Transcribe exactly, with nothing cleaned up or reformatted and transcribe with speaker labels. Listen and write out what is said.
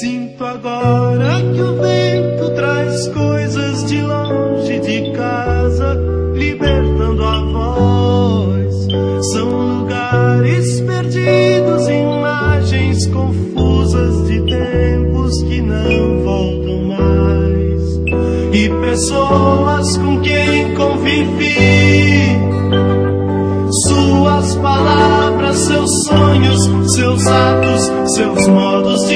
Speaker 1: Sinto agora que o vento traz coisas de longe de casa, libertando a voz. São lugares perdidos, imagens confusas de tempos que não voltam mais, e pessoas com quem convivi. Suas palavras, seus sonhos, seus atos, seus modos de